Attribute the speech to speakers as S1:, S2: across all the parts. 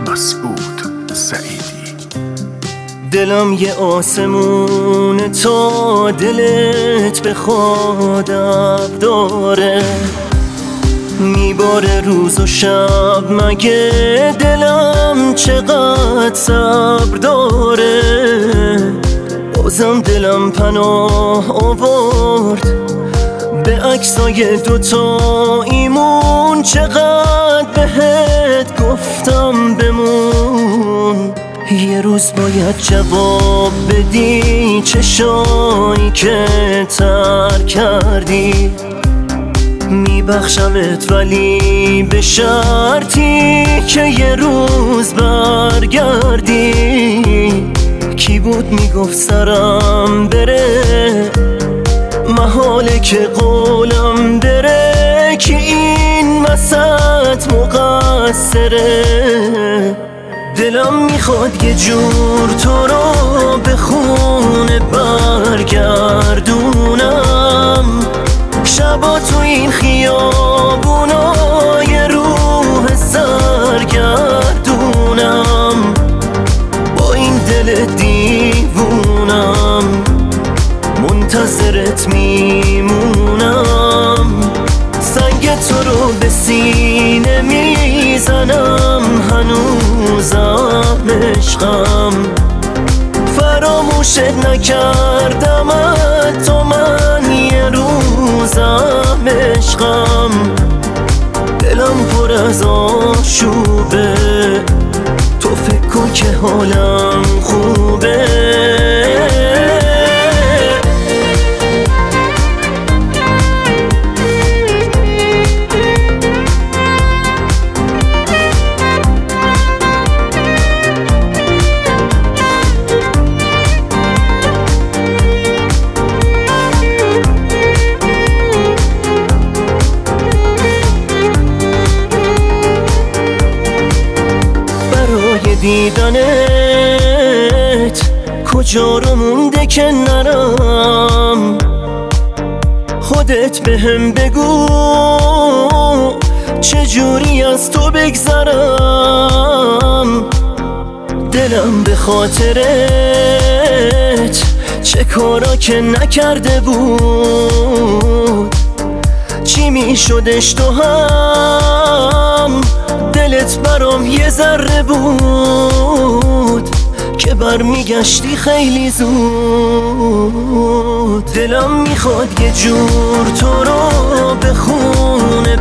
S1: مسعود سعیدی.
S2: دلم یه آسمون تا دلت بخواد ابر داره، میباره روز و شب، مگه دلم چقدر صبر داره. بازم دلم پناه آورد به عکسای دوتا ایمون، چقدر بهت گفتم بمون. یه روز باید جواب بدی چشایی که ترک کردی، میبخشمت ولی به شرطی که یه روز برگردی. کی بود میگفت سرم بره، محاله که قولم بره، که این وسط مقصره. دلم میخواد یه جور تو رو به خونه برگردونم، شبا تو این خیابونا یه روح سرگردونم. با این دل دیوونم منتظرت میمونم، سنگ تو رو به سینه میزنم، هنوزم عشقم. فراموشت نکردم تو من یه روزم عشقم. دلم پر از آشوبه، تو فکر کن که حالم خوبه. دیدنت کجا رو مونده که نرم، خودت بهم بگو چجوری از تو بگذرم. دلم به خاطرت چه کارا که نکرده بود، چی میشدش تو هم دلت برام یه ذره بود، که برمیگشتی خیلی زود. دلم میخواد یه جور تو رو به خونه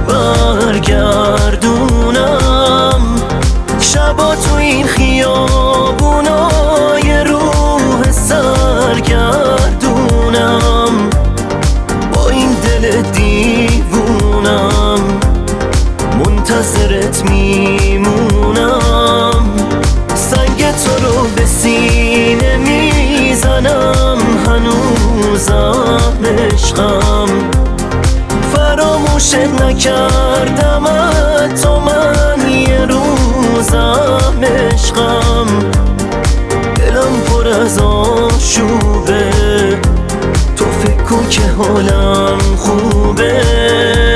S2: برگردونم، شبا تو این خیابونا یه روح سرگردونم. با این دل دیوونم منتظرت میمونم، سنگ تو رو به سینه میزنم، هنوزم عشقم. فراموشت نکردم تو من یه روزم عشقم. دلم پر از آشوبه، تو فکر کن که حالم خوبه.